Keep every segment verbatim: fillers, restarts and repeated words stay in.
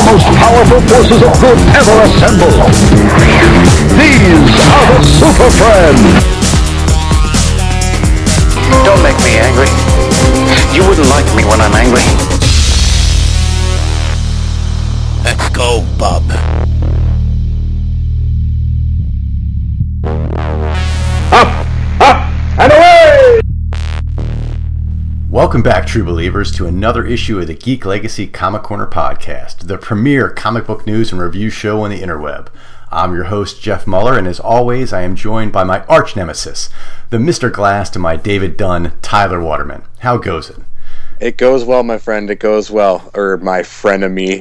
most powerful forces of good ever assembled. These are the Super Friends. Don't make me angry. You wouldn't like me when I'm angry. Let's go, bub. Up, up, and away! Welcome back, true believers, to another issue of the Geek Legacy Comic Corner podcast, the premier comic book news and review show on the interweb. I'm your host, Jeff Muller, and as always, I am joined by my arch nemesis, the Mister Glass to my David Dunn, Tyler Waterman. How goes it? It goes well, my friend. It goes well. Or my frenemy.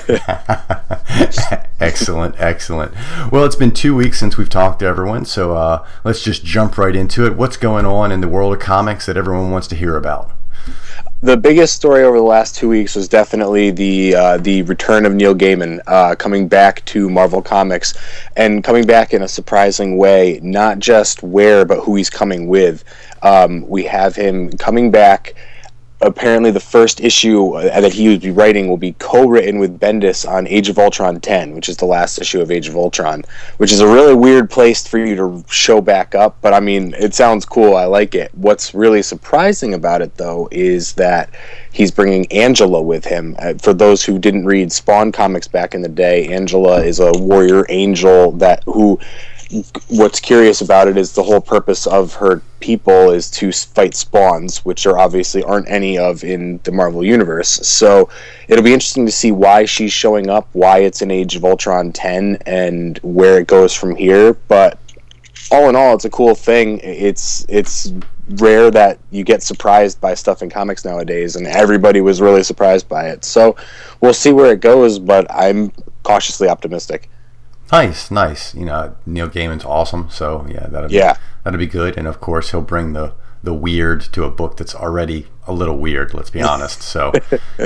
Excellent, excellent. Well, it's been two weeks since we've talked to everyone, so uh, let's just jump right into it. What's going on in the world of comics that everyone wants to hear about? The biggest story over the last two weeks was definitely the uh, the return of Neil Gaiman uh, coming back to Marvel Comics, and coming back in a surprising way, not just where, but who he's coming with. Um, we have him coming back. Apparently the first issue that he would be writing will be co-written with Bendis on Age of Ultron ten, which is the last issue of Age of Ultron, which is a really weird place for you to show back up, but I mean, it sounds cool. I like it. What's really surprising about it, though, is that he's bringing Angela with him. Uh, for those who didn't read Spawn comics back in the day, Angela is a warrior angel that who... What's curious about it is the whole purpose of her people is to fight spawns, which there obviously aren't any of in the Marvel Universe. So it'll be interesting to see why she's showing up, why it's in Age of Ultron ten, and where it goes from here. But all in all, it's a cool thing. It's it's rare that you get surprised by stuff in comics nowadays, and everybody was really surprised by it. So we'll see where it goes, but I'm cautiously optimistic. Nice, nice. You know, Neil Gaiman's awesome, so yeah, that'll be, yeah. that'll be good. And of course, he'll bring the the weird to a book that's already a little weird. Let's be honest. So,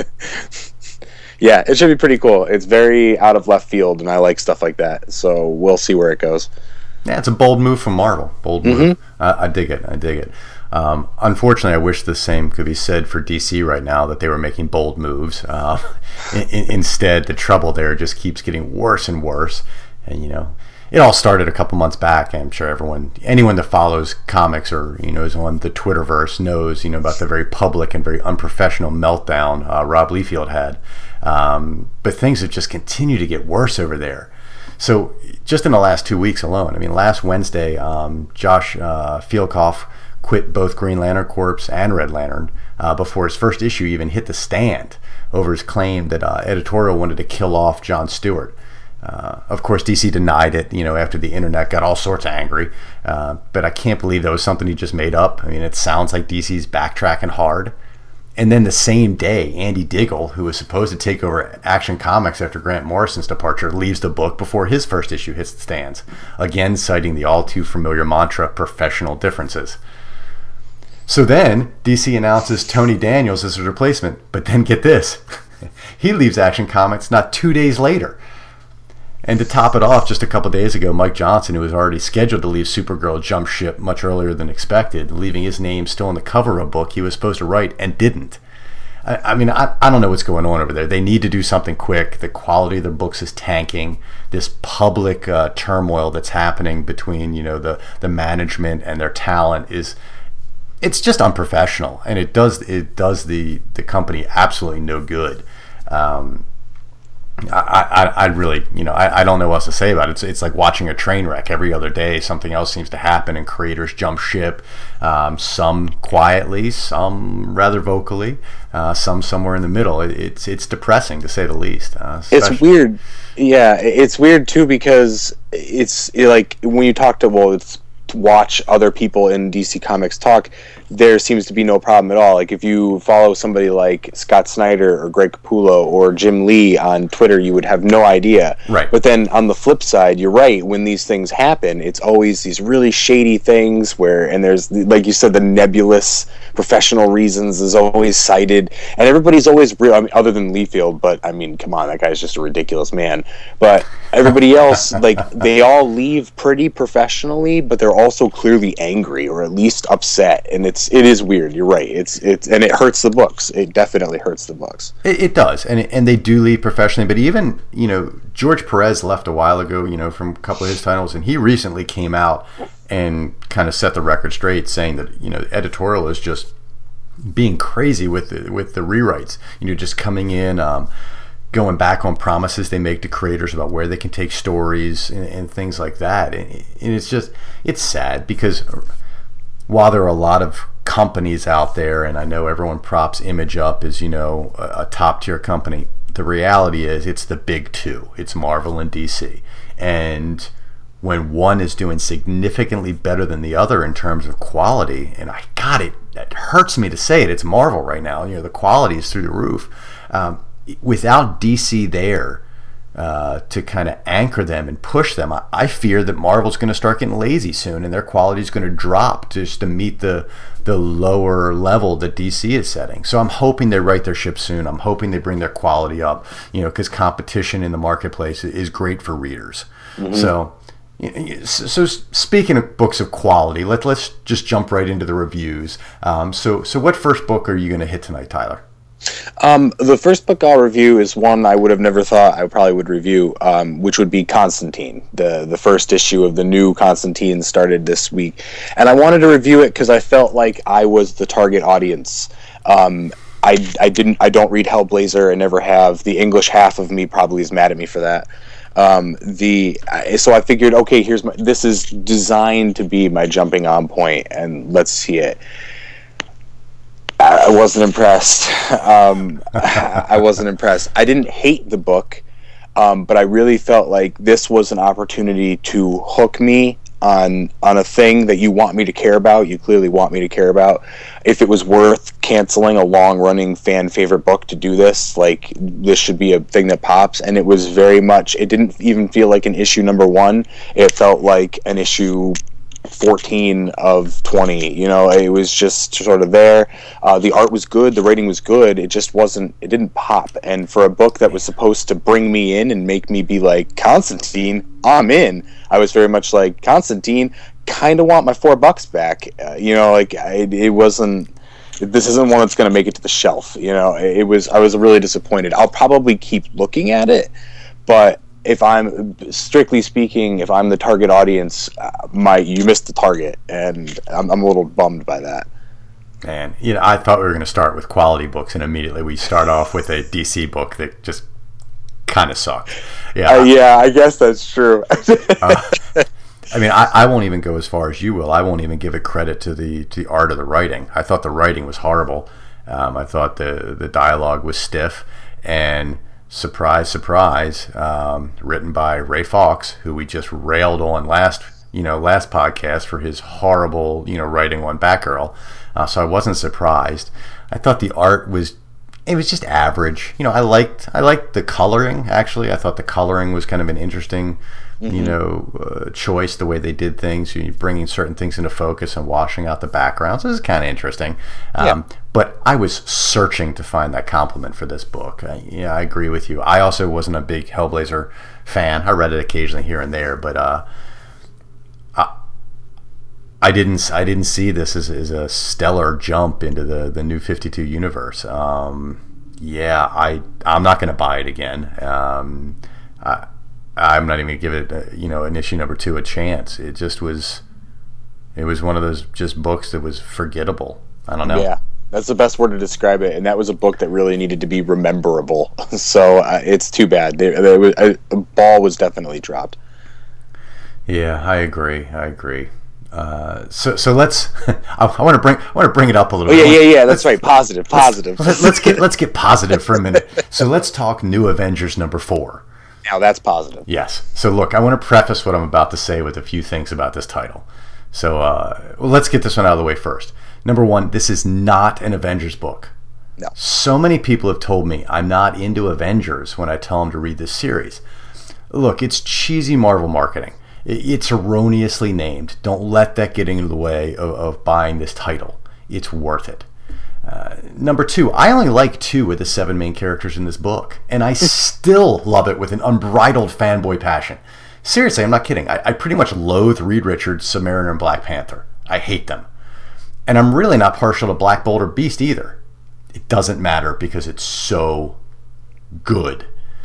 yeah, it should be pretty cool. It's very out of left field, and I like stuff like that. So we'll see where it goes. Yeah, it's a bold move from Marvel. Bold move. Mm-hmm. I, I dig it. I dig it. Um, unfortunately, I wish the same could be said for D C right now, that they were making bold moves. Uh, in, in, instead, the trouble there just keeps getting worse and worse. And, you know, it all started a couple months back. I'm sure everyone, anyone that follows comics or, you know, is on the Twitterverse knows, you know, about the very public and very unprofessional meltdown uh, Rob Liefeld had. Um, but things have just continued to get worse over there. So just in the last two weeks alone, I mean, last Wednesday, um, Josh uh, Fialkoff quit both Green Lantern Corps and Red Lantern uh, before his first issue even hit the stand over his claim that uh, editorial wanted to kill off John Stewart. Uh, of course, D C denied it, you know, after the internet got all sorts of angry. Uh, but I can't believe that was something he just made up. I mean, it sounds like D C's backtracking hard. And then the same day, Andy Diggle, who was supposed to take over Action Comics after Grant Morrison's departure, leaves the book before his first issue hits the stands, again citing the all-too-familiar mantra, professional differences. So then, D C announces Tony Daniels as his replacement. But then get this, he leaves Action Comics not two days later. And to top it off, just a couple days ago, Mike Johnson, who was already scheduled to leave Supergirl, jumped ship much earlier than expected, leaving his name still on the cover of a book he was supposed to write and didn't. I, I mean, I, I don't know what's going on over there. They need to do something quick. The quality of their books is tanking. This public uh, turmoil that's happening between, you know, the, the management and their talent is, it's just unprofessional, and it does it does the, the company absolutely no good. Um, I, I, I really, you know, I, I don't know what else to say about it. It's, it's like watching a train wreck. Every other day, something else seems to happen, and creators jump ship. Um, some quietly, some rather vocally, uh, some somewhere in the middle. It, it's it's depressing to say the least. Uh, it's weird, yeah. It's weird too because it's like when you talk to well, it's to watch other people in D C Comics talk, there seems to be no problem at all. Like if you follow somebody like Scott Snyder or Greg Capullo or Jim Lee on Twitter, you would have no idea. Right. But then on the flip side, you're right. When these things happen, it's always these really shady things where, and there's, like you said, the nebulous professional reasons is always cited, and everybody's always real. I mean, other than Liefeld, but I mean, come on, that guy's just a ridiculous man. But everybody else, like, they all leave pretty professionally, but they're also clearly angry or at least upset, and it's it's it is weird. You're right. It's it's and it hurts the books. It definitely hurts the books. It, it does, and and they do lead professionally. But even you know George Perez left a while ago. You know from a couple of his titles, and he recently came out and kind of set the record straight, saying that you know editorial is just being crazy with the, with the rewrites. You know, just coming in. Um, going back on promises they make to creators about where they can take stories and, and things like that. And, and it's just, it's sad because while there are a lot of companies out there, and I know everyone props Image up as, you know, a, a top tier company, the reality is it's the big two. It's Marvel and D C. And when one is doing significantly better than the other in terms of quality, and I got it, it hurts me to say it, it's Marvel right now. You know, the quality is through the roof. Um, without D C there uh, to kind of anchor them and push them, I, I fear that Marvel's going to start getting lazy soon, and their quality is going to drop just to meet the the lower level that D C is setting. So I'm hoping they right their ship soon. I'm hoping they bring their quality up, you know, because competition in the marketplace is great for readers. Mm-hmm. So. So speaking of books of quality, let, let's just jump right into the reviews. Um, so, so what first book are you going to hit tonight, Tyler? Um, the first book I'll review is one I would have never thought I probably would review, um, which would be Constantine. The the first issue of the new Constantine started this week. And I wanted to review it because I felt like I was the target audience. Um, I, I didn't I don't read Hellblazer, I never have. The English half of me probably is mad at me for that. Um, the so I figured, okay, here's my this is designed to be my jumping on point, and let's see it. I wasn't impressed. Um, I wasn't impressed. I didn't hate the book, um, but I really felt like this was an opportunity to hook me on on a thing that you want me to care about. You clearly want me to care about. If it was worth canceling a long-running fan favorite book to do this, like this should be a thing that pops. And it was very much. It didn't even feel like an issue number one. It felt like an issue fourteen of twenty. You know, it was just sort of there. Uh, the art was good, the writing was good, it just wasn't, it didn't pop. And for a book that was supposed to bring me in and make me be like, Constantine, I'm in, I was very much like, Constantine, kind of want my four bucks back. Uh, you know, like I, it wasn't, this isn't one that's going to make it to the shelf. You know, it was, I was really disappointed. I'll probably keep looking at it, but if I'm, strictly speaking, if I'm the target audience, uh, my you missed the target, and I'm, I'm a little bummed by that. Man, you know, I thought we were going to start with quality books, and immediately we start off with a D C book that just kind of sucked. Yeah, uh, yeah, I guess that's true. uh, I mean, I, I won't even go as far as you will. I won't even give it credit to the to the art of the writing. I thought the writing was horrible. Um, I thought the the dialogue was stiff, and surprise, surprise, um, written by Ray Fawkes, who we just railed on last, you know, last podcast for his horrible, you know, writing on Batgirl. Uh, so I wasn't surprised. I thought the art was, it was just average. You know, I liked, I liked the coloring. Actually, I thought the coloring was kind of an interesting, mm-hmm. you know, uh, choice. The way they did things, you know, bringing certain things into focus and washing out the backgrounds. This is kind of interesting. Um, yeah. But I was searching to find that compliment for this book. I, yeah, I agree with you. I also wasn't a big Hellblazer fan. I read it occasionally here and there, but uh, I, I didn't. I didn't see this as, as a stellar jump into the, the New fifty-two universe. Um, yeah, I I'm not going to buy it again. Um, I, I'm not even going to give it, uh, you know, an issue number two a chance. It just was. It was one of those just books that was forgettable. I don't know. Yeah. That's the best word to describe it, and that was a book that really needed to be rememberable. So uh, it's too bad. There, there was, a, a ball was definitely dropped. Yeah, I agree. I agree. Uh, so, so let's. I, I want to bring. I want to bring it up a little. Oh, bit. yeah, yeah, yeah. That's right. Positive, positive. Let's, let's get let's get positive for a minute. So let's talk New Avengers number four. Now that's positive. Yes. So look, I want to preface what I'm about to say with a few things about this title. So uh, well, let's get this one out of the way first. Number one, this is not an Avengers book. No. So many people have told me I'm not into Avengers when I tell them to read this series. Look, it's cheesy Marvel marketing. It's erroneously named. Don't let that get into the way of, of buying this title. It's worth it. Uh, number two, I only like two of the seven main characters in this book, and I still love it with an unbridled fanboy passion. Seriously, I'm not kidding. I, I pretty much loathe Reed Richards, Submariner, and Black Panther. I hate them. And I'm really not partial to Black Bolt or Beast either. It doesn't matter because it's so good.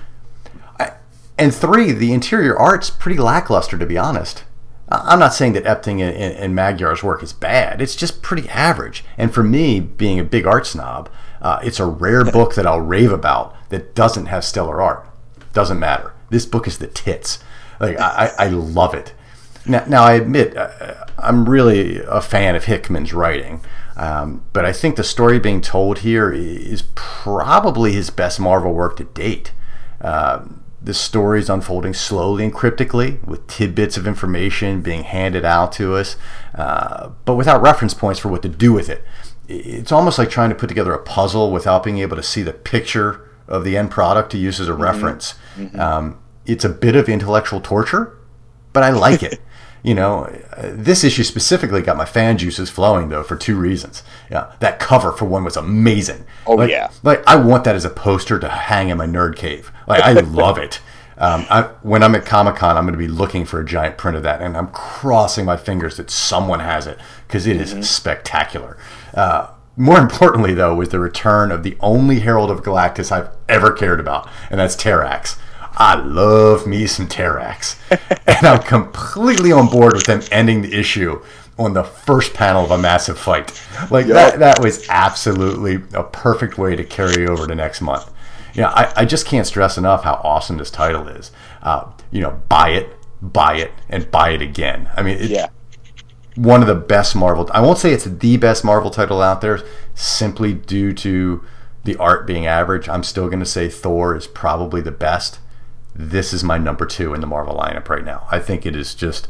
I, and three, the interior art's pretty lackluster, to be honest. I'm not saying that Epting and, and, and Magyar's work is bad. It's just pretty average. And for me, being a big art snob, uh, it's a rare book that I'll rave about that doesn't have stellar art. Doesn't matter. This book is the tits. Like I, I love it. Now, now I admit uh, I'm really a fan of Hickman's writing, um, but I think the story being told here is probably his best Marvel work to date. Uh, the story is unfolding slowly and cryptically, with tidbits of information being handed out to us, uh, but without reference points for what to do with it. It's almost like trying to put together a puzzle without being able to see the picture of the end product to use as a mm-hmm. reference. Mm-hmm. Um, it's a bit of intellectual torture, but I like it. You know, uh, this issue specifically got my fan juices flowing, though, for two reasons. Yeah, that cover, for one, was amazing. Oh, like, yeah. Like, I want that as a poster to hang in my nerd cave. Like, I love it. Um, I, when I'm at Comic-Con, I'm going to be looking for a giant print of that, and I'm crossing my fingers that someone has it, because it mm-hmm. is spectacular. Uh, more importantly, though, was the return of the only Herald of Galactus I've ever cared about, and that's Terrax. I love me some Terrax. And I'm completely on board with them ending the issue on the first panel of a massive fight. Like, yep. that, that was absolutely a perfect way to carry over to next month. You know, I, I just can't stress enough how awesome this title is. Uh, you know, buy it, buy it, and buy it again. I mean, it's yeah. one of the best Marvel... I won't say it's the best Marvel title out there simply due to the art being average. I'm still going to say Thor is probably the best. This is my number two in the Marvel lineup right now. I think it is just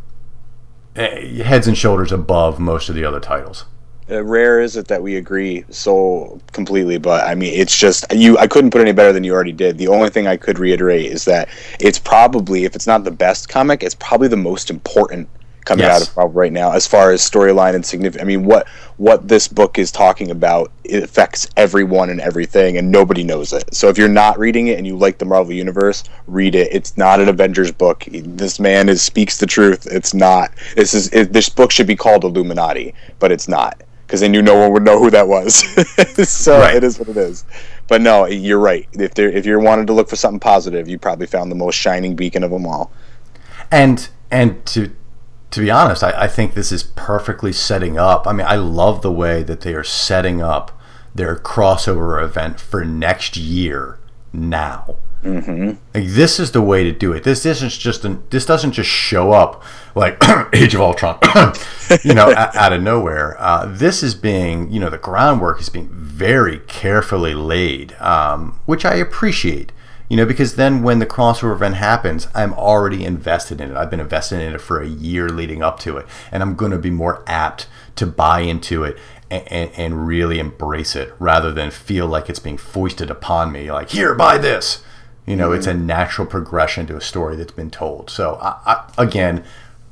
heads and shoulders above most of the other titles. Uh, rare is it that we agree so completely, but I mean, it's just you. I couldn't put it any better than you already did. The only thing I could reiterate is that it's probably, if it's not the best comic, it's probably the most important coming yes. out of Marvel right now, as far as storyline and significant. I mean, what what this book is talking about, it affects everyone and everything, and nobody knows it. So if you're not reading it and you like the Marvel Universe, read it. It's not an Avengers book. This man is speaks the truth. It's not. This is it, this book should be called Illuminati, but it's not, because then you no one would know who that was. So right. It is what it is. But no, you're right. If there if you're wanting to look for something positive, you probably found the most shining beacon of them all. And and to. To be honest, I, I think this is perfectly setting up. I mean, I love the way that they are setting up their crossover event for next year now. Mm-hmm. Like, this is the way to do it. This isn't just an, this doesn't just show up like Age of Ultron, you know, out, out of nowhere. Uh, this is being, you know, the groundwork is being very carefully laid, um, which I appreciate. You know, because then when the crossover event happens, I'm already invested in it. I've been invested in it for a year leading up to it. And I'm going to be more apt to buy into it and, and, and really embrace it, rather than feel like it's being foisted upon me. Like, here, buy this. You know, mm-hmm. It's a natural progression to a story that's been told. So, I, I, again,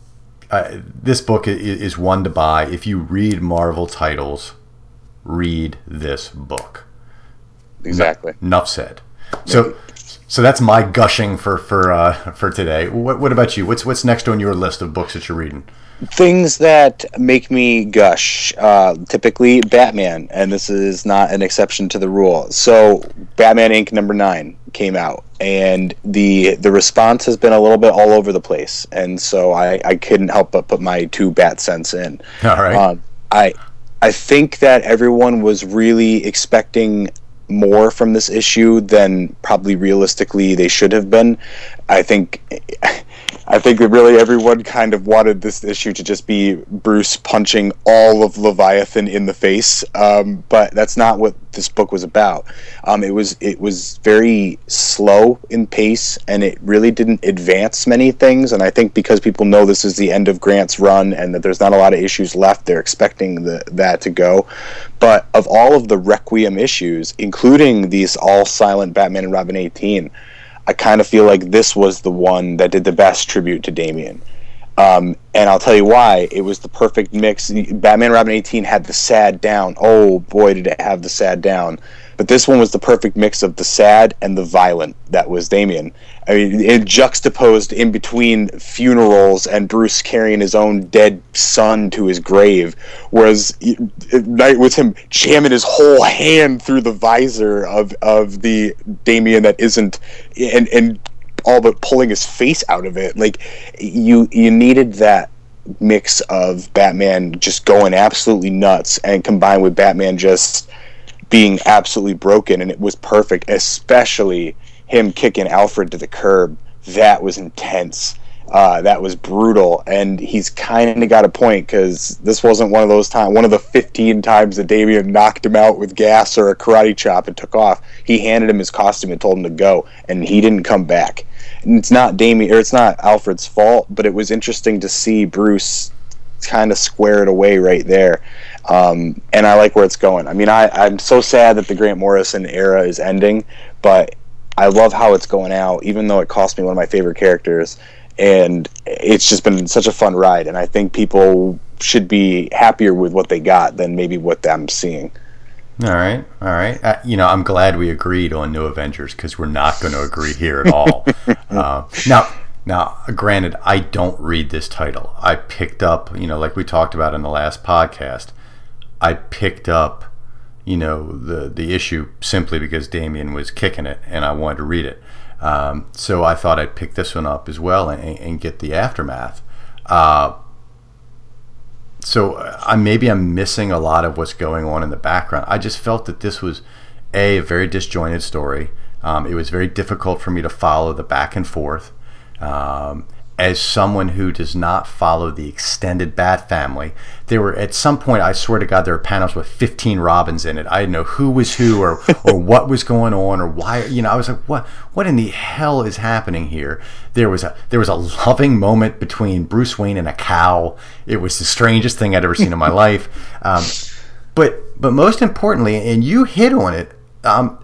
uh, this book is, is one to buy. If you read Marvel titles, read this book. Exactly. No, enough said. So... So that's my gushing for for uh, for today. What what about you? What's what's next on your list of books that you're reading? Things that make me gush. Uh, typically, Batman, and this is not an exception to the rule. So, Batman Incorporated number nine came out, and the the response has been a little bit all over the place, and so I, I couldn't help but put my two bat cents in. All right. Um, I I think that everyone was really expecting more from this issue than probably realistically they should have been. I think I think that really everyone kind of wanted this issue to just be Bruce punching all of Leviathan in the face, um, but that's not what this book was about. Um, it was it was very slow in pace, and it really didn't advance many things, and I think because people know this is the end of Grant's run and that there's not a lot of issues left, they're expecting the, that to go. But of all of the Requiem issues, including these all-silent Batman and Robin eighteen, I kind of feel like this was the one that did the best tribute to Damian. Um, and I'll tell you why. It was the perfect mix. Batman Robin eighteen had the sad down. Oh, boy, did it have the sad down. but this one was the perfect mix of the sad and the violent that was Damian. I mean, it juxtaposed in between funerals and Bruce carrying his own dead son to his grave, whereas Night was him jamming his whole hand through the visor of, of the Damian that isn't, and, and all but pulling his face out of it. Like, you you needed that mix of Batman just going absolutely nuts and combined with Batman just being absolutely broken, and it was perfect, especially him kicking Alfred to the curb. That was intense. Uh, that was brutal, and he's kind of got a point, because this wasn't one of those times, one of the fifteen times that Damian knocked him out with gas or a karate chop and took off. He handed him his costume and told him to go, and he didn't come back. And it's not Damian, or it's not Alfred's fault, but it was interesting to see Bruce kind of square it away right there. Um, and I like where it's going. I mean, I, I'm so sad that the Grant Morrison era is ending, but I love how it's going out, even though it cost me one of my favorite characters. And it's just been such a fun ride, and I think people should be happier with what they got than maybe what I'm seeing. All right, all right. Uh, you know, I'm glad we agreed on New Avengers, because we're not going to agree here at all. uh, now, now, granted, I don't read this title. I picked up, you know, like we talked about in the last podcast, I picked up, you know, the the issue simply because Damian was kicking it, and I wanted to read it. Um, so I thought I'd pick this one up as well and, and get the aftermath. Uh, so I maybe I'm missing a lot of what's going on in the background. I just felt that this was a, a very disjointed story. Um, it was very difficult for me to follow the back and forth. Um, as someone who does not follow the extended Bat family, there were, at some point, I swear to God, there were panels with fifteen Robins in it. I didn't know who was who, or or what was going on, or why. You know, I was like, what what in the hell is happening here? There was a there was a loving moment between Bruce Wayne and a cow. It was the strangest thing I'd ever seen in my life. Um, but but most importantly, and you hit on it, um,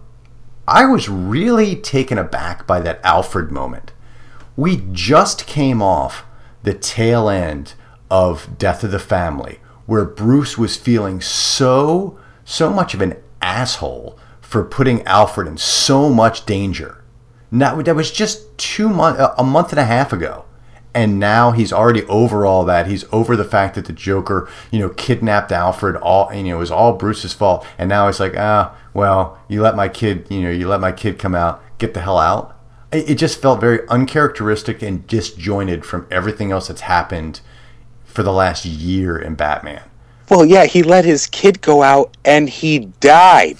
I was really taken aback by that Alfred moment. We just came off the tail end of Death of the Family, where Bruce was feeling so, so much of an asshole for putting Alfred in so much danger. Now, that was just two months, a month and a half ago. And now he's already over all that. He's over the fact that the Joker, you know, kidnapped Alfred. All, you know, it was all Bruce's fault. And now he's like, ah, well, you let my kid, you know, you let my kid come out. Get the hell out. It just felt very uncharacteristic and disjointed from everything else that's happened for the last year in Batman. Well, yeah, he let his kid go out and he died.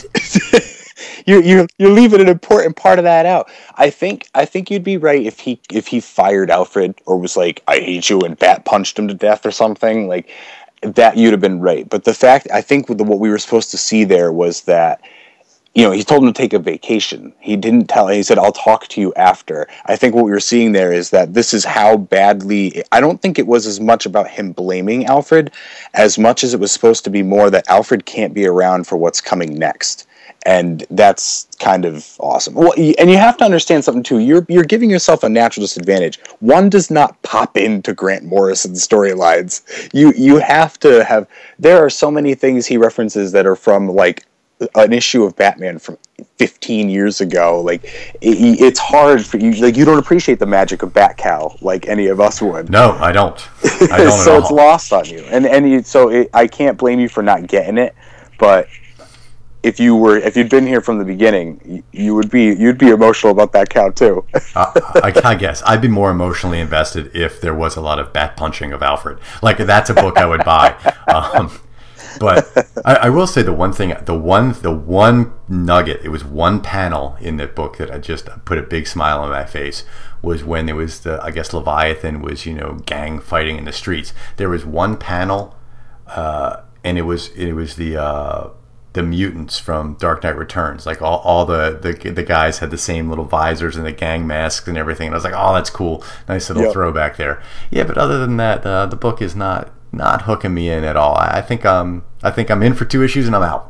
you're you're you're leaving an important part of that out. I think I think you'd be right if he if he fired Alfred or was like, I hate you, and bat punched him to death or something like that. You'd have been right. But the fact, I think, with the, what we were supposed to see there was that, you know, he told him to take a vacation. He didn't tell, he said, I'll talk to you after. I think what we were seeing there is that this is how badly, I don't think it was as much about him blaming Alfred as much as it was supposed to be more that Alfred can't be around for what's coming next. And that's kind of awesome. Well, and you have to understand something too. You're you're giving yourself a natural disadvantage. One does not pop into Grant Morrison's storylines. You you have to have, there are so many things he references that are from like an issue of Batman from fifteen years ago. Like it, it's hard for you, like you don't appreciate the magic of Batcow like any of us would. No, I don't. I don't so at all. It's lost on you, and and you, so it, I can't blame you for not getting it. But if you were, if you'd been here from the beginning, you, you would be you'd be emotional about Batcow too. uh, I, I guess I'd be more emotionally invested if there was a lot of bat punching of Alfred. Like that's a book I would buy. Um, But I, I will say the one thing, the one, the one nugget, it was one panel in the book that I just put a big smile on my face, was when there was the, I guess Leviathan was, you know, gang fighting in the streets. There was one panel, uh, and it was it was the uh, the mutants from Dark Knight Returns. Like all, all the, the the guys had the same little visors and the gang masks and everything. And I was like, oh, that's cool, nice little yep. throwback there. Yeah, but other than that, uh, the book is not. not hooking me in at all. I think um I think I'm in for two issues and I'm out.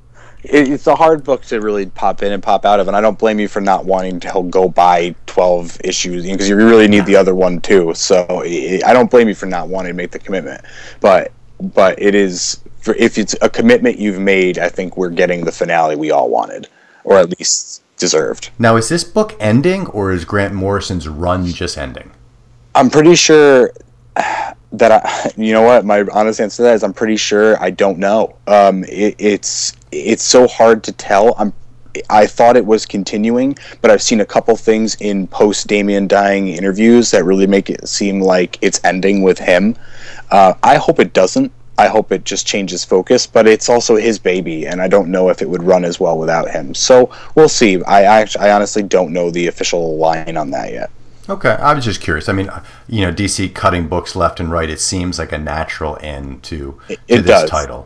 It's a hard book to really pop in and pop out of, and I don't blame you for not wanting to go buy twelve issues, because you really need the other one too. So I don't blame you for not wanting to make the commitment. But but it is for if it's a commitment you've made, I think we're getting the finale we all wanted, or at least deserved. Now, is this book ending, or is Grant Morrison's run just ending? I'm pretty sure that I, you know what, my honest answer to that is I'm pretty sure I don't know. Um, it, it's it's so hard to tell. I'm I thought it was continuing, but I've seen a couple things in post Damian dying interviews that really make it seem like it's ending with him. Uh, I hope it doesn't. I hope it just changes focus, but it's also his baby, and I don't know if it would run as well without him. So we'll see. I actually, I honestly don't know the official line on that yet. Okay, I was just curious. I mean, you know, D C cutting books left and right, it seems like a natural end to, to it this does. title.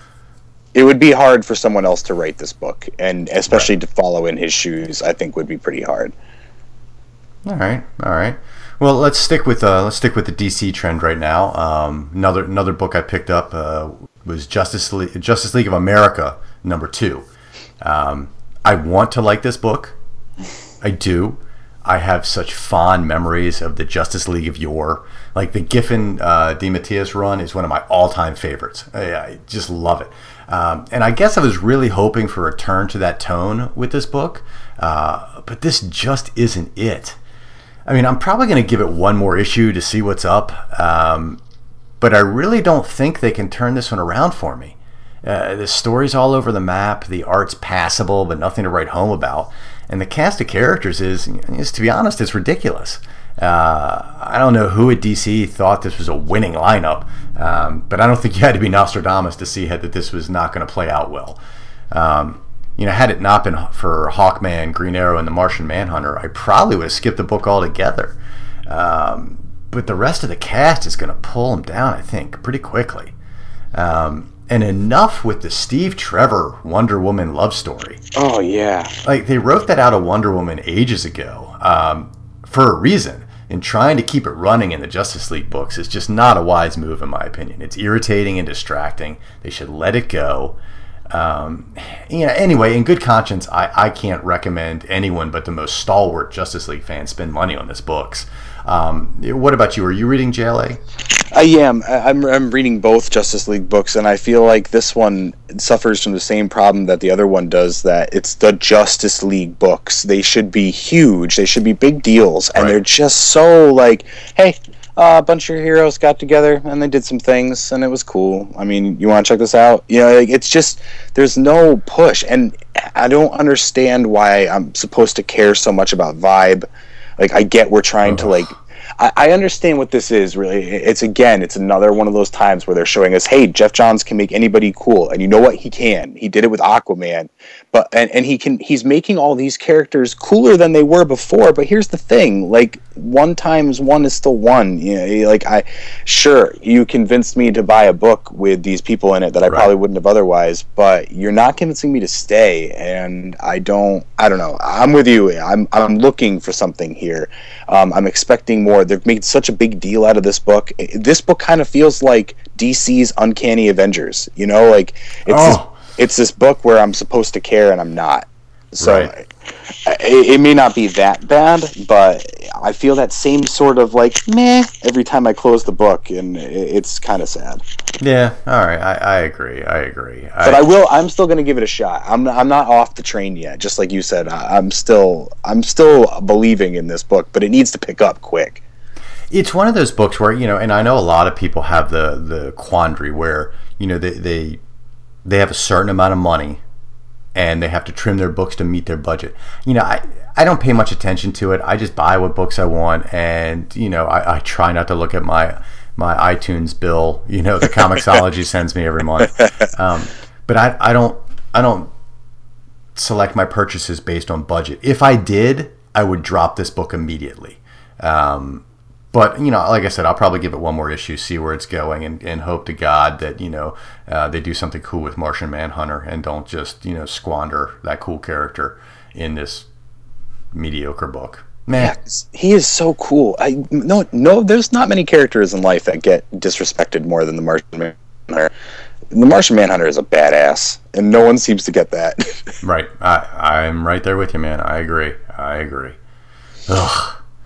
It would be hard for someone else to write this book, and especially right. to follow in his shoes, I think would be pretty hard. All right, all right. Well, let's stick with uh, let's stick with the D C trend right now. Um, another another book I picked up uh, was Justice League, Justice League of America number two. Um, I want to like this book. I do. I have such fond memories of the Justice League of yore. Like the Giffen uh, DeMatteis run is one of my all-time favorites. I, I just love it. Um, and I guess I was really hoping for a return to that tone with this book, uh, but this just isn't it. I mean, I'm probably going to give it one more issue to see what's up, um, but I really don't think they can turn this one around for me. Uh, the story's all over the map, the art's passable, but nothing to write home about. And the cast of characters is, is to be honest, it's ridiculous. Uh, I don't know who at D C thought this was a winning lineup, um, but I don't think you had to be Nostradamus to see that this was not going to play out well. Um, you know, had it not been for Hawkman, Green Arrow, and the Martian Manhunter, I probably would have skipped the book altogether. Um, but the rest of the cast is going to pull them down, I think, pretty quickly. Um, and enough with the Steve Trevor Wonder Woman love story. Oh, yeah. Like, they wrote that out of Wonder Woman ages ago um, for a reason. And trying to keep it running in the Justice League books is just not a wise move, in my opinion. It's irritating and distracting. They should let it go. Um, you know, anyway, in good conscience, I, I can't recommend anyone but the most stalwart Justice League fans spend money on this books. Um, what about you? Are you reading J L A? I am. I'm, I'm reading both Justice League books, and I feel like this one suffers from the same problem that the other one does, that it's the Justice League books. They should be huge. They should be big deals, and right. They're just so like, hey, uh, a bunch of your heroes got together, and they did some things, and it was cool. I mean, you want to check this out? You know, like, it's just, there's no push, and I don't understand why I'm supposed to care so much about vibe. Like, I get we're trying to, like, I, I understand what this is, really. It's, again, it's another one of those times where they're showing us, hey, Jeff Johns can make anybody cool. And you know what? He can. He did it with Aquaman. But and, and he can he's making all these characters cooler than they were before. But here's the thing. Like, one times one is still one. You know, like, I, sure, you convinced me to buy a book with these people in it that I right. probably wouldn't have otherwise. But you're not convincing me to stay. And I don't, I don't know. I'm with you. I'm, I'm looking for something here. Um, I'm expecting more. They've made such a big deal out of this book. This book kind of feels like D C's Uncanny Avengers. You know, like it's oh. this, it's this book where I'm supposed to care and I'm not. So right. it, it may not be that bad, but I feel that same sort of like meh every time I close the book, and it, it's kind of sad. Yeah, all right, I, I agree. I agree. But I, I will. I'm still going to give it a shot. I'm I'm not off the train yet. Just like you said, I, I'm still I'm still believing in this book, but it needs to pick up quick. It's one of those books where, you know, and I know a lot of people have the the quandary where, you know, they they they have a certain amount of money and they have to trim their books to meet their budget. You know, I, I don't pay much attention to it. I just buy what books I want, and, you know, I, I try not to look at my my iTunes bill, you know, the Comixology sends me every month. Um, but I, I don't I don't select my purchases based on budget. If I did, I would drop this book immediately. Um, But, you know, like I said, I'll probably give it one more issue, see where it's going, and, and hope to God that, you know, uh, they do something cool with Martian Manhunter and don't just, you know, squander that cool character in this mediocre book. Man. Yeah, he is so cool. I no, no, there's not many characters in life that get disrespected more than the Martian Manhunter. The Martian Manhunter is a badass, and no one seems to get that. Right. I, I'm right there with you, man. I agree. I agree. Ugh.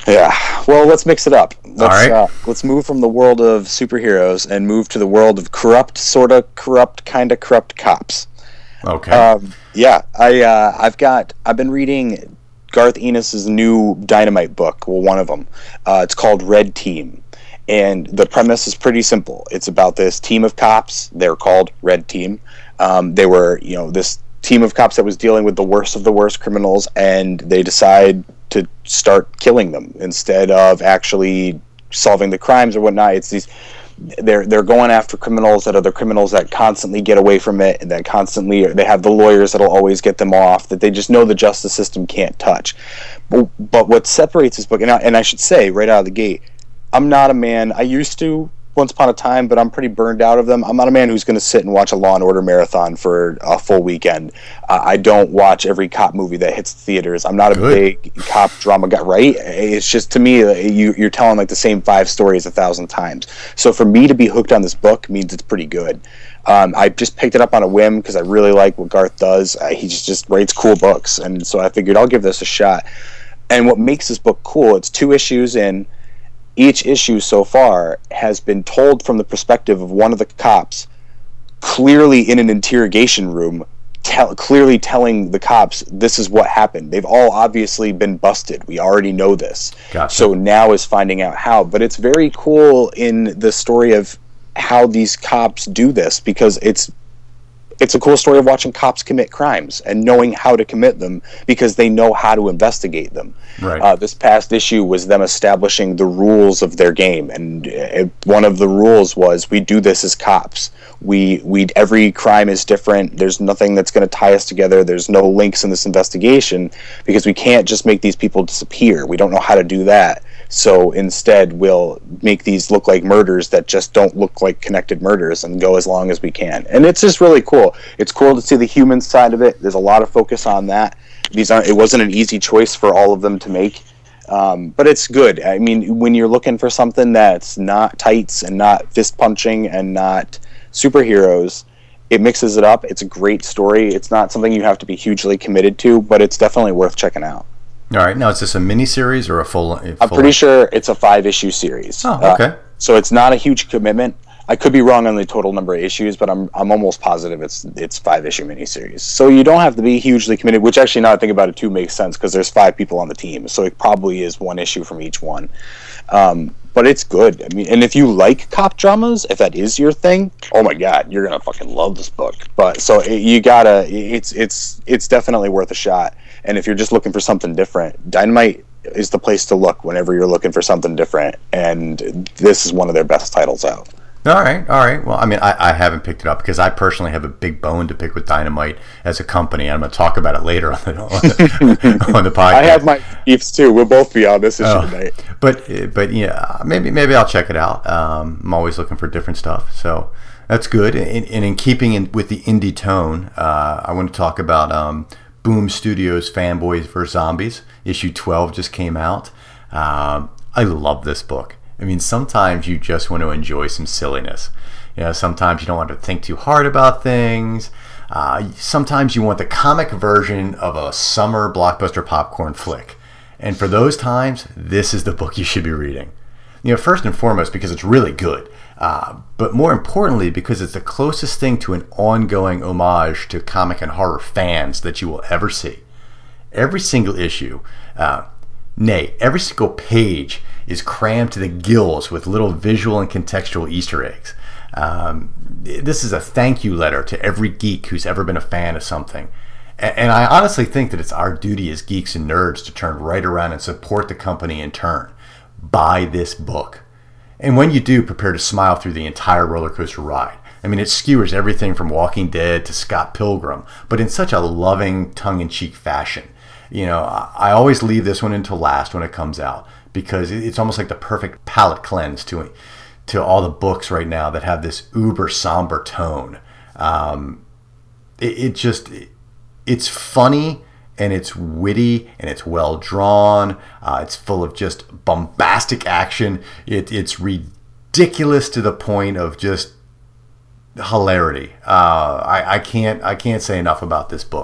Yeah. Well, let's mix it up. Let's, All right. Uh, let's move from the world of superheroes and move to the world of corrupt, sort of corrupt, kind of corrupt cops. Okay. Um, yeah, I uh, I've got I've been reading Garth Ennis's new Dynamite book. Well, one of them. Uh, it's called Red Team, and the premise is pretty simple. It's about this team of cops. They're called Red Team. Um, they were, you know, this team of cops that was dealing with the worst of the worst criminals, and they decide to start killing them instead of actually solving the crimes or whatnot. It's these. They're they're going after criminals that are the criminals that constantly get away from it, and that constantly they have the lawyers that'll always get them off, that they just know the justice system can't touch. But, but what separates this book, and I, and I should say right out of the gate, I'm not a man. I used to once upon a time, but I'm pretty burned out of them. I'm not a man who's going to sit and watch a Law and Order marathon for a full weekend. Uh, I don't watch every cop movie that hits the theaters. I'm not a Good. big cop drama guy, right? It's just, to me, you, you're telling like the same five stories a thousand times. So for me to be hooked on this book means it's pretty good. Um, I just picked it up on a whim because I really like what Garth does. Uh, he just, just writes cool books, and so I figured I'll give this a shot. And what makes this book cool, it's two issues in. Each issue so far has been told from the perspective of one of the cops, clearly in an interrogation room, tell, clearly telling the cops this is what happened. They've all obviously been busted. We already know this. Gotcha. So now is finding out how. But it's very cool in the story of how these cops do this, because it's it's a cool story of watching cops commit crimes and knowing how to commit them because they know how to investigate them. Right. Uh, this past issue was them establishing the rules of their game, and it, one of the rules was we do this as cops. We we every crime is different. There's nothing that's going to tie us together. There's no links in this investigation because we can't just make these people disappear. We don't know how to do that. So instead, we'll make these look like murders that just don't look like connected murders and go as long as we can. And it's just really cool. It's cool to see the human side of it. There's a lot of focus on that. These aren't. It wasn't an easy choice for all of them to make, um, but it's good. I mean, when you're looking for something that's not tights and not fist punching and not superheroes, it mixes it up. It's a great story. It's not something you have to be hugely committed to, but it's definitely worth checking out. All right. Now, is this a mini-series or a full? A full I'm pretty sure it's a five-issue series. Oh, okay. Uh, so it's not a huge commitment. I could be wrong on the total number of issues, but I'm I'm almost positive it's it's five-issue miniseries. So you don't have to be hugely committed, which actually, now I think about it too, makes sense because there's five people on the team. So it probably is one issue from each one. Um, but it's good. I mean, and if you like cop dramas, if that is your thing, oh my god, you're gonna fucking love this book. But so it, you gotta, it's it's it's definitely worth a shot. And if you're just looking for something different, Dynamite is the place to look whenever you're looking for something different. And this is one of their best titles out. All right, all right. Well, I mean, I, I haven't picked it up because I personally have a big bone to pick with Dynamite as a company. I'm going to talk about it later on the, on the, on the podcast. I have my beefs too. We'll both be on this issue oh, tonight. But but yeah, maybe maybe I'll check it out. Um, I'm always looking for different stuff, so that's good. And, and in keeping in, with the indie tone, uh, I want to talk about um, Boom Studios' Fanboys versus. Zombies. Issue twelve just came out. Um, I love this book. I mean, sometimes you just want to enjoy some silliness. You know, sometimes you don't want to think too hard about things. Uh, sometimes you want the comic version of a summer blockbuster popcorn flick. And for those times, this is the book you should be reading. You know, first and foremost, because it's really good. Uh, but more importantly, because it's the closest thing to an ongoing homage to comic and horror fans that you will ever see. Every single issue, uh, nay, every single page is crammed to the gills with little visual and contextual Easter eggs. Um, this is a thank you letter to every geek who's ever been a fan of something. And, and I honestly think that it's our duty as geeks and nerds to turn right around and support the company in turn. Buy this book. And when you do, prepare to smile through the entire roller coaster ride. I mean, it skewers everything from Walking Dead to Scott Pilgrim, but in such a loving, tongue-in-cheek fashion. You know, I always leave this one until last when it comes out because it's almost like the perfect palate cleanse to to all the books right now that have this uber somber tone. Um, it, it just, it's funny and it's witty and it's well drawn. Uh, it's full of just bombastic action. It, it's ridiculous to the point of just hilarity. Uh, I, I can't I can't say enough about this book.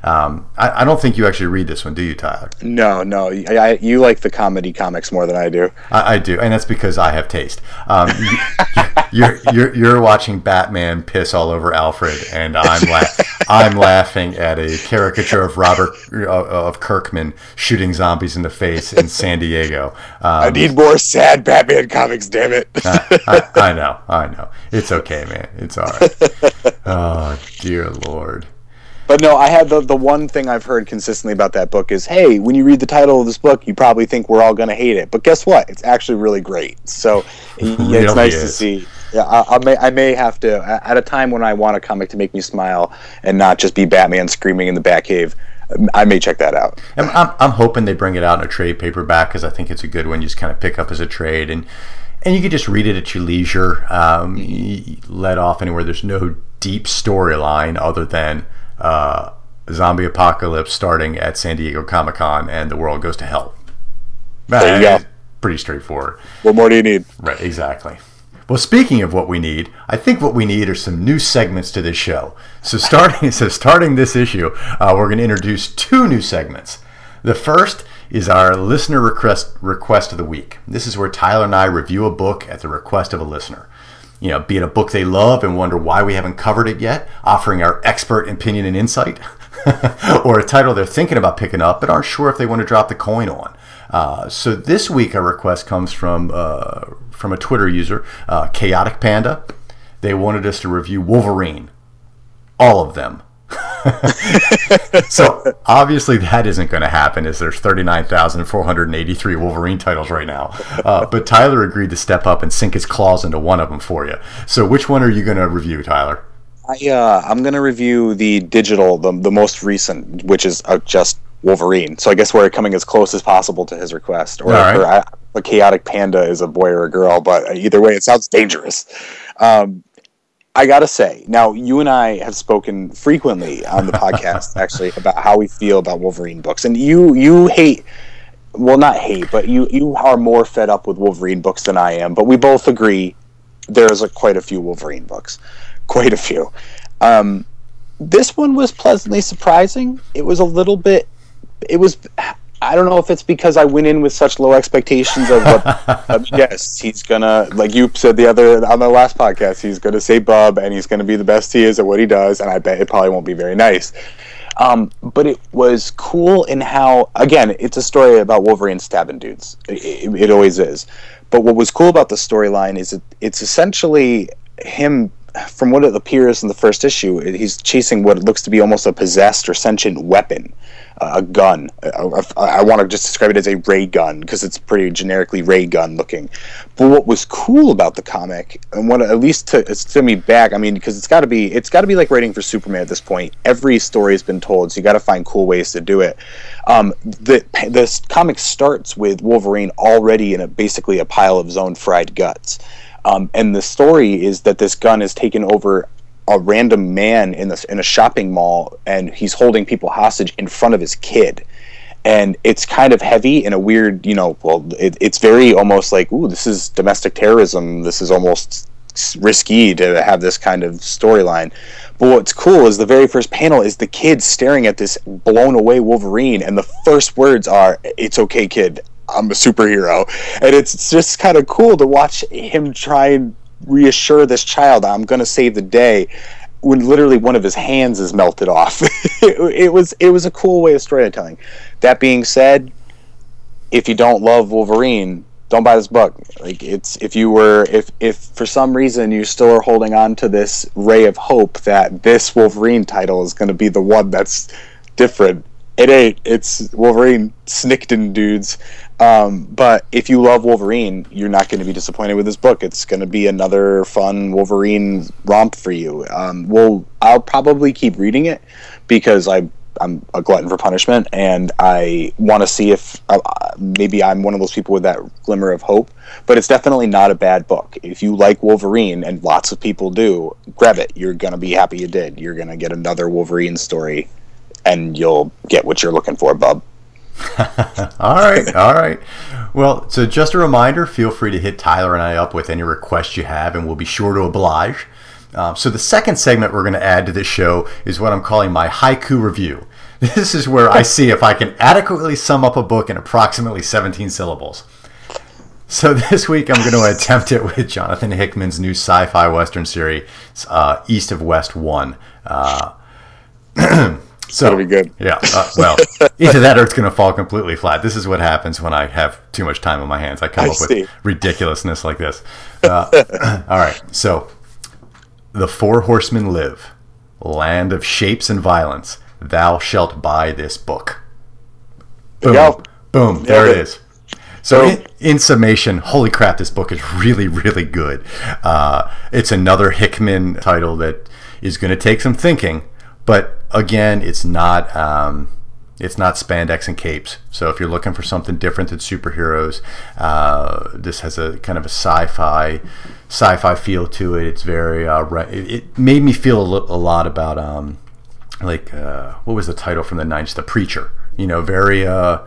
Um, I, I don't think you actually read this one, do you, Tyler? No, no. I, I, you like the comedy comics more than I do. I, I do, and that's because I have taste. Um, you, you're, you're you're watching Batman piss all over Alfred, and I'm la- I'm laughing at a caricature of Robert uh, of Kirkman shooting zombies in the face in San Diego. Um, I need more sad Batman comics, damn it. I, I, I know, I know. It's okay, man. It's all right. Oh, dear Lord. But no, I had the the one thing I've heard consistently about that book is, hey, when you read the title of this book, you probably think we're all going to hate it. But guess what? It's actually really great. So yeah, it's really nice is. to see. Yeah, I, I may I may have to, at a time when I want a comic to make me smile and not just be Batman screaming in the Batcave, I may check that out. I'm, I'm, I'm hoping they bring it out in a trade paperback because I think it's a good one. You just kind of pick up as a trade, and and you can just read it at your leisure. Um, you let off anywhere. There's no deep storyline other than uh, zombie apocalypse starting at San Diego Comic-Con and the world goes to hell. There you go. Pretty straightforward. What more do you need? Right, exactly. Well, speaking of what we need, I think what we need are some new segments to this show. So starting, so starting this issue, uh, we're going to introduce two new segments. The first is our listener request request of the week. This is where Tyler and I review a book at the request of a listener. You know, be it a book they love and wonder why we haven't covered it yet, offering our expert opinion and insight, or a title they're thinking about picking up but aren't sure if they want to drop the coin on. Uh, so this week, our request comes from uh, from a Twitter user, uh, Chaotic Panda. They wanted us to review Wolverine, all of them. So obviously that isn't going to happen, as there's thirty-nine thousand four hundred eighty-three Wolverine titles right now. Uh, but Tyler agreed to step up and sink his claws into one of them for you. So which one are you going to review, Tyler? I, uh, I'm going to review the digital, the, the most recent, which is uh, just Wolverine. So I guess we're coming as close as possible to his request. Or, right. or I, a Chaotic Panda is a boy or a girl, but either way, it sounds dangerous. Um, I gotta say, now you and I have spoken frequently on the podcast, actually, about how we feel about Wolverine books, and you you hate, well, not hate, but you you are more fed up with Wolverine books than I am. But we both agree there's a, quite a few Wolverine books, quite a few. Um, this one was pleasantly surprising. It was a little bit. It was. I don't know if it's because I went in with such low expectations of what. uh, yes, he's gonna, like you said the other on the last podcast, he's gonna say bub, and he's gonna be the best he is at what he does, and I bet it probably won't be very nice. Um, but it was cool in how, again, it's a story about Wolverine stabbing dudes. It, it, it always is. But what was cool about the storyline is it, it's essentially him. From what it appears in the first issue, he's chasing what looks to be almost a possessed or sentient weapon, uh, a gun. I, I want to just describe it as a ray gun because it's pretty generically ray gun looking. But what was cool about the comic, and what at least to, it's to me back, I mean, because it's got to be, it's got to be like writing for Superman at this point. Every story has been told, so you got to find cool ways to do it. Um, the this comic starts with Wolverine already in a basically a pile of zone fried guts. Um, and the story is that this gun has taken over a random man in this in a shopping mall, and he's holding people hostage in front of his kid. And it's kind of heavy in a weird, you know, well, it, it's very almost like, ooh, this is domestic terrorism. This is almost risky to have this kind of storyline. But what's cool is the very first panel is the kid staring at this blown away Wolverine, and the first words are, "It's okay, kid. I'm a superhero." And it's just kind of cool to watch him try and reassure this child, I'm going to save the day, when literally one of his hands is melted off. it, it was it was a cool way of storytelling. That being said, if you don't love Wolverine, don't buy this book. Like, it's if you were if if for some reason you still are holding on to this ray of hope that this Wolverine title is going to be the one that's different, it ain't. It's Wolverine Snickton dudes. Um, but if you love Wolverine, you're not going to be disappointed with this book. It's going to be another fun Wolverine romp for you. Um, well, I'll probably keep reading it because I, I'm a glutton for punishment, and I want to see if uh, maybe I'm one of those people with that glimmer of hope. But it's definitely not a bad book. If you like Wolverine, and lots of people do, grab it. You're going to be happy you did. You're going to get another Wolverine story, and you'll get what you're looking for, bub. all right, all right. Well, so just a reminder, feel free to hit Tyler and I up with any requests you have, and we'll be sure to oblige. Um, so the second segment we're going to add to this show is what I'm calling my haiku review. This is where I see if I can adequately sum up a book in approximately seventeen syllables. So this week I'm going to attempt it with Jonathan Hickman's new sci-fi Western series, uh, East of West One. Uh, so, That'll be good. Yeah, uh, well, either that or it's going to fall completely flat. This is what happens when I have too much time on my hands. I come I up see. with ridiculousness like this. Uh, all right, so the Four Horsemen live, land of shapes and violence. Thou shalt buy this book. Boom, Go. boom, there Yeah, it is. So in, in summation, holy crap, this book is really, really good. Uh, it's another Hickman title that is going to take some thinking, but again, it's not um, it's not spandex and capes. So if you're looking for something different than superheroes, uh, this has a kind of a sci-fi sci-fi feel to it. It's very uh, it, it made me feel a, lo- a lot about um, like uh, what was the title from the nineties? The Preacher. You know, very. Uh,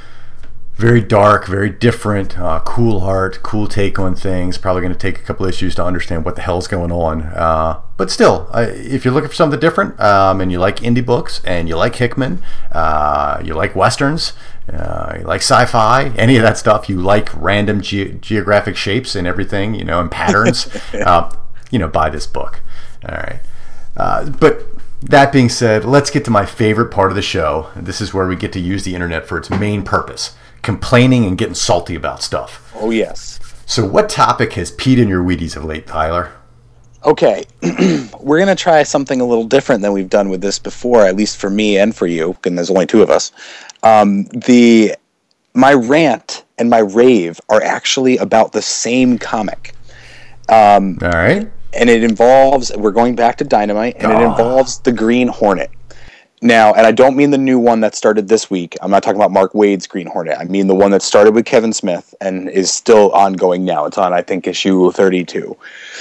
Very dark, very different, uh, cool heart, cool take on things. Probably going to take a couple issues to understand what the hell's going on. Uh, but still, I, if you're looking for something different, um, and you like indie books, and you like Hickman, uh, you like westerns, uh, you like sci-fi, any of that stuff, you like random ge- geographic shapes and everything, you know, and patterns, uh, you know, buy this book. All right. Uh, but that being said, let's get to my favorite part of the show. This is where we get to use the internet for its main purpose. Complaining and getting salty about stuff. Oh, yes. So what topic has peed in your Wheaties of late, Tyler? Okay, we're going to try something a little different than we've done with this before, at least for me and for you, and there's only two of us. Um, the my rant and my rave are actually about the same comic. Um, All right. And it involves, we're going back to Dynamite, and Oh. it involves the Green Hornet. Now, and I don't mean the new one that started this week. I'm not talking about Mark Waid's Green Hornet. I mean the one that started with Kevin Smith and is still ongoing now. It's on, I think, issue thirty-two.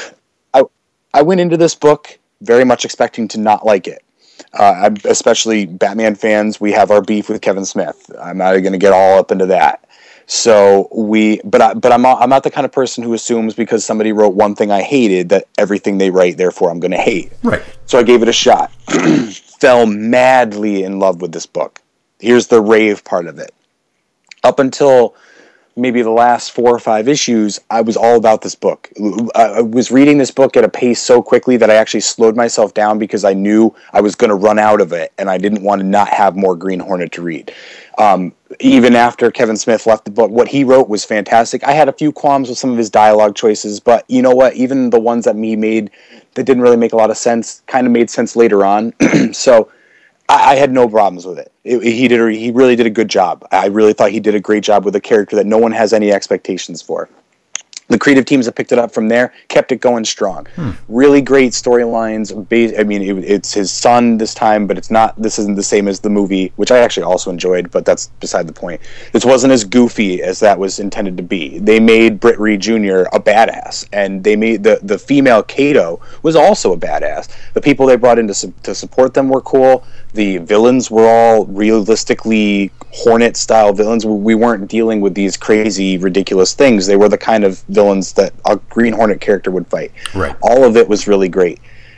I I went into this book very much expecting to not like it. Uh, I'm, especially Batman fans, we have our beef with Kevin Smith. I'm not going to get all up into that. So we, but I, but I'm not, I'm not the kind of person who assumes because somebody wrote one thing I hated that everything they write, therefore I'm going to hate. Right. So I gave it a shot. Fell madly in love with this book. Here's the rave part of it. Up until maybe the last four or five issues, I was all about this book. I was reading this book at a pace so quickly that I actually slowed myself down because I knew I was going to run out of it, and I didn't want to not have more Green Hornet to read. Um, even after Kevin Smith left the book, what he wrote was fantastic. I had a few qualms with some of his dialogue choices, but you know what? Even the ones that he made that didn't really make a lot of sense kind of made sense later on. So I, I had no problems with it. it he did. A, he really did a good job. I really thought he did a great job with a character that no one has any expectations for. The creative teams that picked it up from there kept it going strong. Hmm. Really great storylines. I mean, it, it's his son this time, but it's not. This isn't the same as the movie, which I actually also enjoyed, but that's beside the point. This wasn't as goofy as that was intended to be. They made Britt Reed Junior a badass, and they made the the female Kato was also a badass. The people they brought in to su- to support them were cool. The villains were all realistically Hornet-style villains. We weren't dealing with these crazy, ridiculous things. They were the kind of villains that a Green Hornet character would fight. Right. All of it was really great.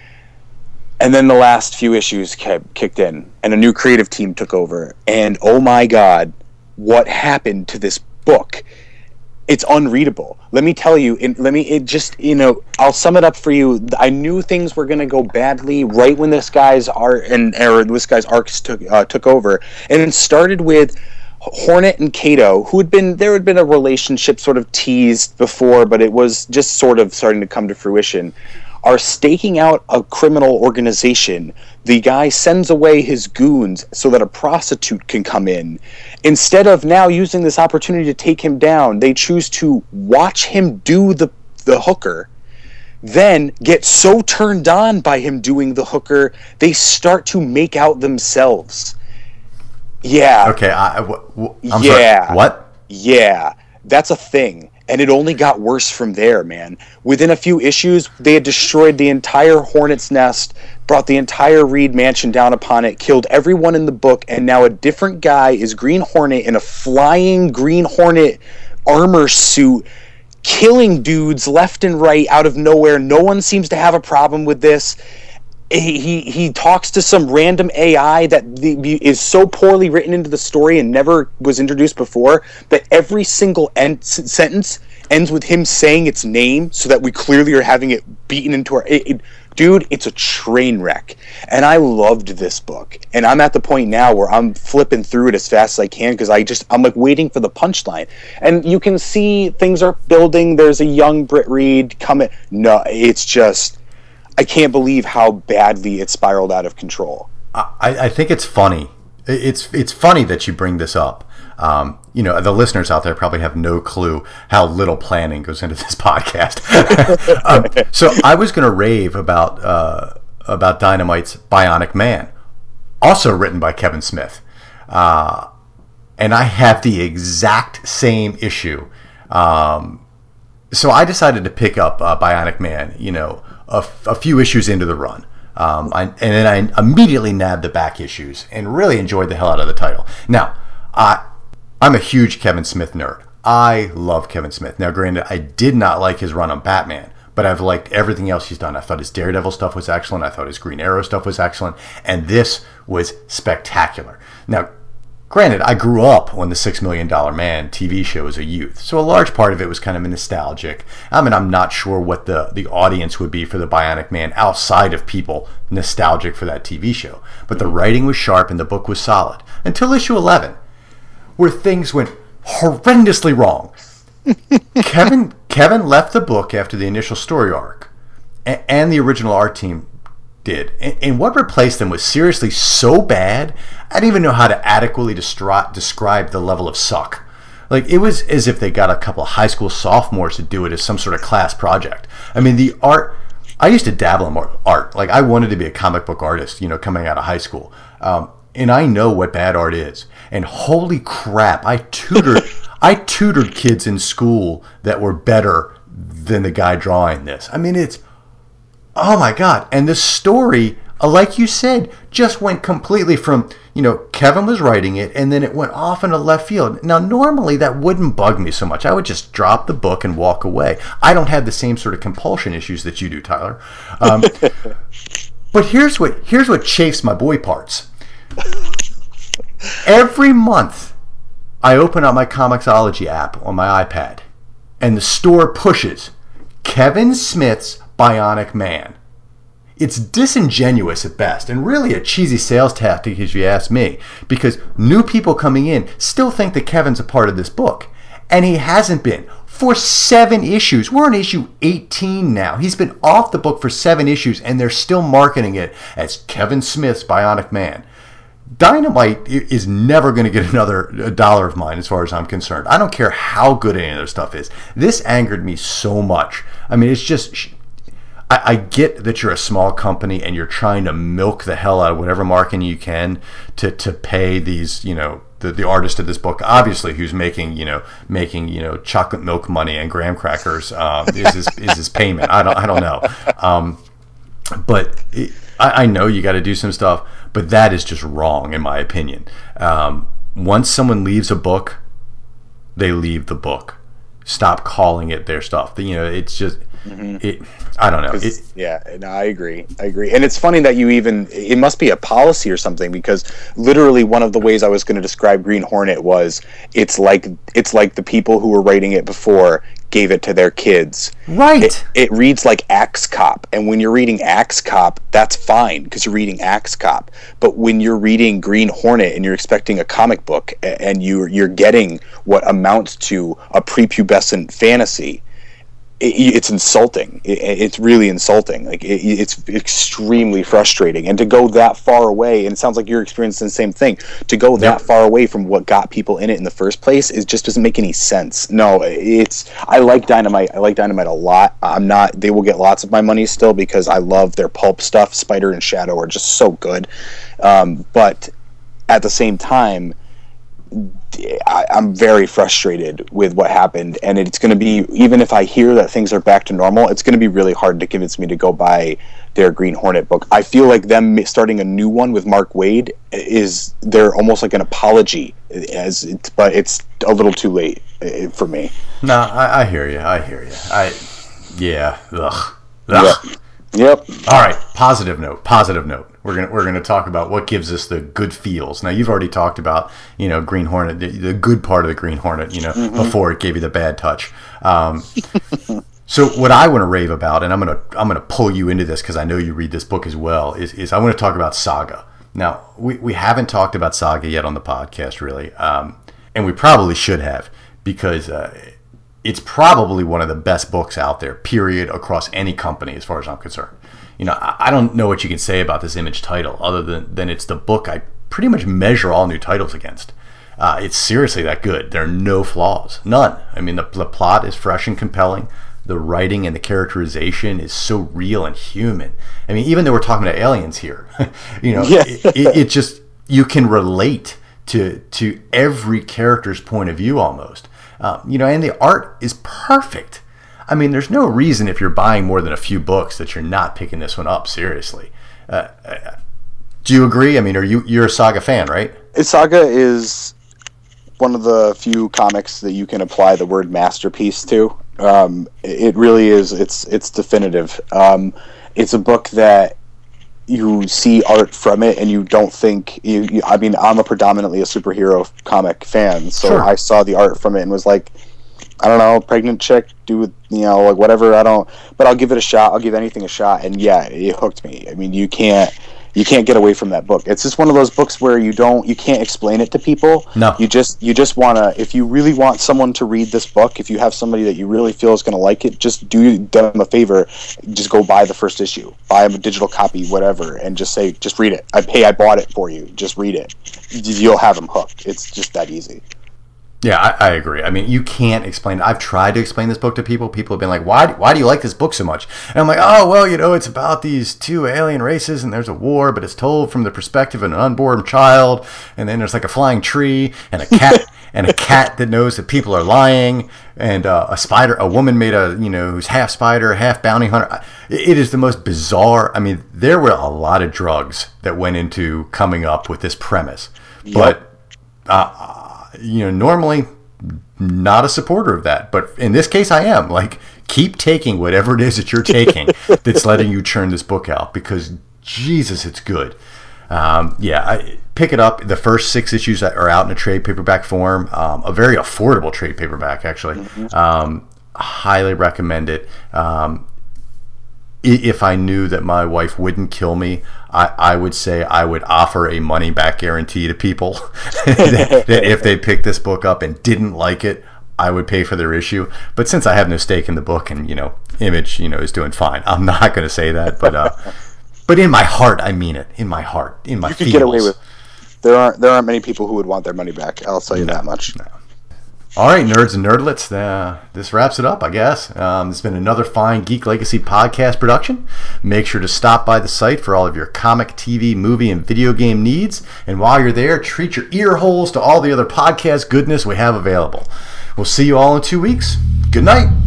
And then the last few issues kept, kicked in, and a new creative team took over. And oh my God, what happened to this book? It's unreadable. Let me tell you, it, let me, it just, you know, I'll sum it up for you. I knew things were going to go badly right when this guy's art and or this guy's arcs took uh, took over. And it started with Hornet and Kato, who had been, there had been a relationship sort of teased before, but it was just sort of starting to come to fruition, are staking out a criminal organization. The guy sends away his goons so that a prostitute can come in. Instead of now using this opportunity to take him down, they choose to watch him do the, the hooker, then get so turned on by him doing the hooker, they start to make out themselves. Yeah. Okay. I, w- w- I'm yeah. sorry. What? Yeah. That's a thing. And it only got worse from there, man. Within a few issues, they had destroyed the entire Hornet's Nest, brought the entire Reed Mansion down upon it, killed everyone in the book, and now a different guy is Green Hornet in a flying Green Hornet armor suit, killing dudes left and right out of nowhere. No one seems to have a problem with this. he he, he talks to some random A I that the, is so poorly written into the story and never was introduced before that every single end, sentence ends with him saying its name, so that we clearly are having it beaten into our... It, it, dude, it's a train wreck. And I loved this book. And I'm at the point now where I'm flipping through it as fast as I can, because I just, I'm like waiting for the punchline. And you can see things are building. There's a young Britt Reed coming. No, it's just, I can't believe how badly it spiraled out of control. I, I think it's funny. It's it's funny that you bring this up. Um, you know, the listeners out there probably have no clue how little planning goes into this podcast. um, so I was going to rave about uh, about Dynamite's Bionic Man, also written by Kevin Smith, uh, and I have the exact same issue. Um, so I decided to pick up uh, Bionic Man. You know, a, f- a few issues into the run. Um, I, and then I immediately nabbed the back issues and really enjoyed the hell out of the title. Now, I, I'm a huge Kevin Smith nerd. I love Kevin Smith. Now, granted, I did not like his run on Batman, but I've liked everything else he's done. I thought his Daredevil stuff was excellent. I thought his Green Arrow stuff was excellent. And this was spectacular. Now, granted, I grew up on the Six Million Dollar Man T V show as a youth, so a large part of it was kind of nostalgic. I mean, I'm not sure what the, the audience would be for the Bionic Man outside of people nostalgic for that T V show. But the writing was sharp and the book was solid. Until issue eleven, where things went horrendously wrong. Kevin Kevin left the book after the initial story arc, and, and the original art team did. And, and what replaced them was seriously so bad, I didn't even know how to adequately destri- describe the level of suck. Like, it was as if they got a couple of high school sophomores to do it as some sort of class project. I mean, the art, I used to dabble in art. Like, I wanted to be a comic book artist, you know, coming out of high school. Um, and I know what bad art is. And holy crap, I tutored, I tutored kids in school that were better than the guy drawing this. I mean, it's, oh my God. And the story, like you said, just went completely from, you know, Kevin was writing it and then it went off into left field. Now, normally that wouldn't bug me so much. I would just drop the book and walk away. I don't have the same sort of compulsion issues that you do, Tyler. Um, but here's what here's what chafes my boy parts. Every month, I open up my Comixology app on my iPad and the store pushes Kevin Smith's Bionic Man. It's disingenuous at best and really a cheesy sales tactic if you ask me, because new people coming in still think that Kevin's a part of this book, and he hasn't been for seven issues. We're on issue eighteen now. He's been off the book for seven issues and they're still marketing it as Kevin Smith's Bionic Man. Dynamite is never going to get another dollar of mine as far as I'm concerned. I don't care how good any of their stuff is. This angered me so much. I mean, it's just... I, I get that you're a small company and you're trying to milk the hell out of whatever marketing you can to, to pay these, you know, the, the artist of this book, obviously, who's making, you know, making, you know, chocolate milk money and graham crackers um, is his is his payment. I don't I don't know, um, but it, I, I know you got to do some stuff, but that is just wrong in my opinion. Um, once someone leaves a book, they leave the book. Stop calling it their stuff. You know, it's just. Mm-hmm. It, I don't know. It, yeah, no, I agree. I agree. And it's funny that you even, it must be a policy or something, because literally one of the ways I was going to describe Green Hornet was it's like it's like the people who were writing it before gave it to their kids. Right. It, it reads like Axe Cop, and when you're reading Axe Cop, that's fine because you're reading Axe Cop. But when you're reading Green Hornet and you're expecting a comic book and you're you're getting what amounts to a prepubescent fantasy, it's insulting. It's really insulting. Like it's extremely frustrating, and to go that far away, and it sounds like you're experiencing the same thing. To go that yep. far away from what got people in it in the first place, it just doesn't make any sense. No, it's. I like Dynamite. I like Dynamite a lot. I'm not. They will get lots of my money still because I love their pulp stuff. Spider and Shadow are just so good, um, but at the same time, I, I'm very frustrated with what happened, and it's going to be, even if I hear that things are back to normal, it's going to be really hard to convince me to go buy their Green Hornet book. I feel like them starting a new one with Mark Waid is, they're almost like an apology, as it's, but it's a little too late for me. No, I, I hear you. I hear you. I, yeah. Ugh. Ugh. Yeah. Yep. All right. Positive note. Positive note. We're gonna we're gonna talk about what gives us the good feels. Now you've already talked about you know Green Hornet, the, the good part of the Green Hornet. You know mm-hmm. before it gave you the bad touch. Um, so what I want to rave about, and I'm gonna I'm gonna pull you into this because I know you read this book as well. Is is I want to talk about Saga. Now we we haven't talked about Saga yet on the podcast really, um, and we probably should have because. Uh, It's probably one of the best books out there, period, across any company as far as I'm concerned. You know, I don't know what you can say about this Image title other than, than it's the book I pretty much measure all new titles against. Uh, it's seriously that good. There are no flaws. None. I mean, the, the plot is fresh and compelling. The writing and the characterization is so real and human. I mean, even though we're talking to aliens here, you know, yeah. it, it, it just, you can relate to to every character's point of view almost. Um, you know, and the art is perfect. I mean, there's no reason if you're buying more than a few books that you're not picking this one up seriously. Uh, uh, do you agree? I mean, are you you're a Saga fan, right? Saga is one of the few comics that you can apply the word masterpiece to. Um, it really is. It's it's definitive. Um, it's a book that you see art from it and you don't think you, you I mean I'm a predominantly a superhero comic fan, so sure. I saw the art from it and was like, I don't know, pregnant chick, do with you know like whatever, I don't but I'll give it a shot. I'll give anything a shot. And yeah, it hooked me. I mean, you can't you can't get away from that book. It's just one of those books where you don't you can't explain it to people. No. You just you just want to, if you really want someone to read this book, if you have somebody that you really feel is going to like it, just do them a favor. Just go buy the first issue. Buy them a digital copy, whatever, and just say, just read it. I hey, I bought it for you. Just read it. You'll have them hooked. It's just that easy. Yeah, I, I agree. I mean, you can't explain it. I've tried to explain this book to people. People have been like, why, why do you like this book so much? And I'm like, oh, well, you know, it's about these two alien races and there's a war, but it's told from the perspective of an unborn child. And then there's like a flying tree and a cat and a cat that knows that people are lying and uh, a spider, a woman made a, you know, who's half spider, half bounty hunter. It is the most bizarre. I mean, there were a lot of drugs that went into coming up with this premise. Yep. But, uh, you know, normally not a supporter of that, but in this case I am. Like, keep taking whatever it is that you're taking that's letting you churn this book out, because Jesus, it's good. Um, yeah, I, pick it up. The first six issues that are out in a trade paperback form, um, a very affordable trade paperback actually. Mm-hmm. Um, highly recommend it. Um, if I knew that my wife wouldn't kill me, I, I would say I would offer a money back guarantee to people that, that if they picked this book up and didn't like it, I would pay for their issue. But since I have no stake in the book and, you know, Image, you know, is doing fine, I'm not going to say that. But uh, but in my heart, I mean it. In my heart, in my feels. You could get away with. There aren't there aren't many people who would want their money back. I'll tell you no, that much. No. All right, nerds and nerdlets, uh, this wraps it up, I guess. Um, it's been another fine Geek Legacy podcast production. Make sure to stop by the site for all of your comic, T V, movie, and video game needs. And while you're there, treat your ear holes to all the other podcast goodness we have available. We'll see you all in two weeks. Good night.